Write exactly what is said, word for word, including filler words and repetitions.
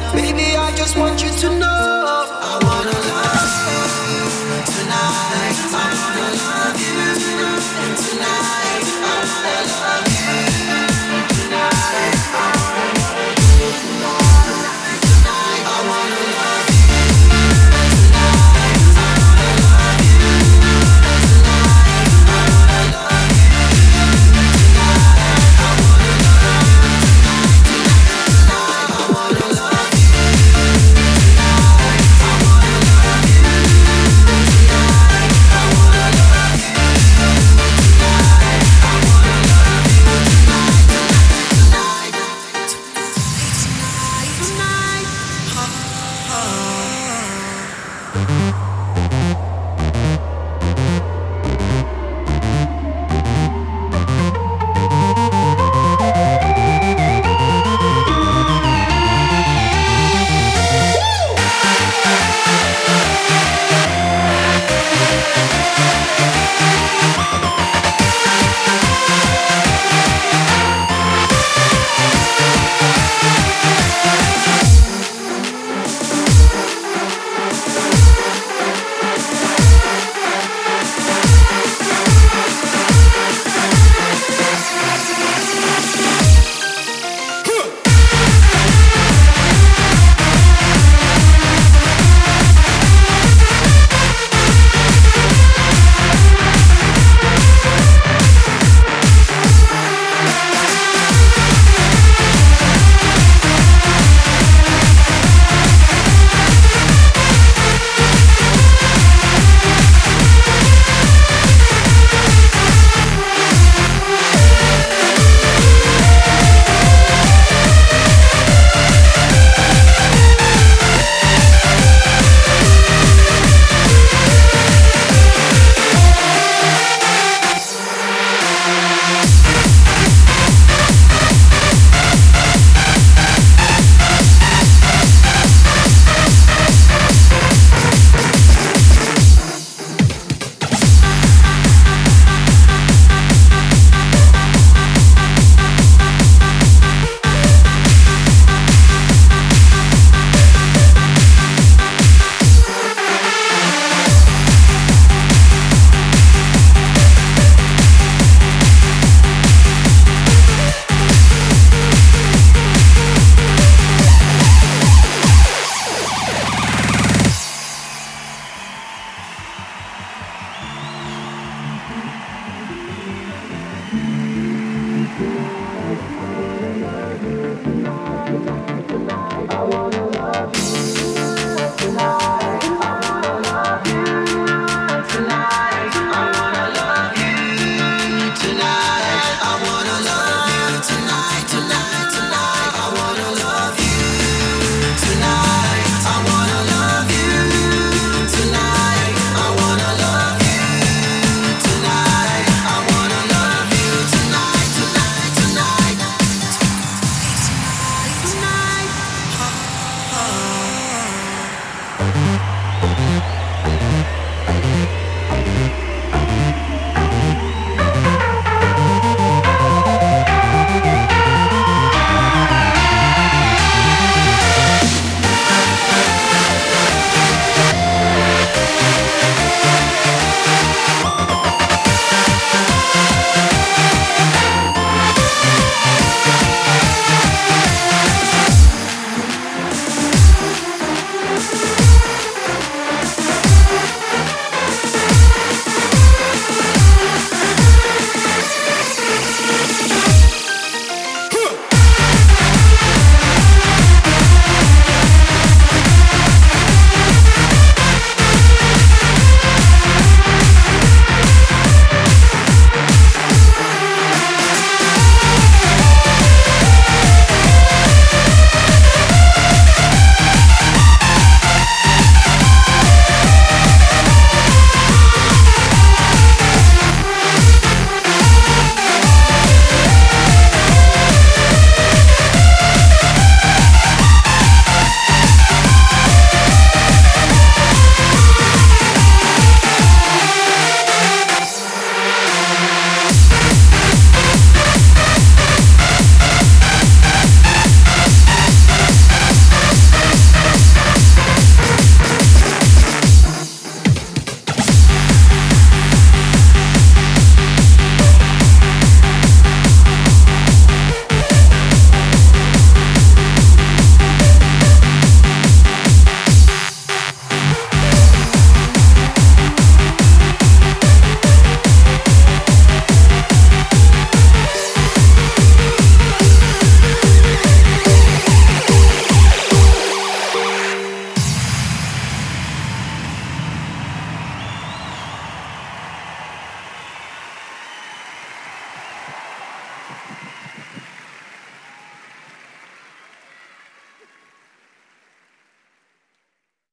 Baby, I just want you to know I wanna love you tonight. I wanna love you tonight. I wanna love you tonight. I wanna love you tonight. I wanna love you tonight. I wanna love you tonight. I wanna love you tonight. I wanna love you tonight. I wanna love you tonight. I wanna love you tonight. I wanna love you tonight. I wanna love you tonight, tonight, tonight,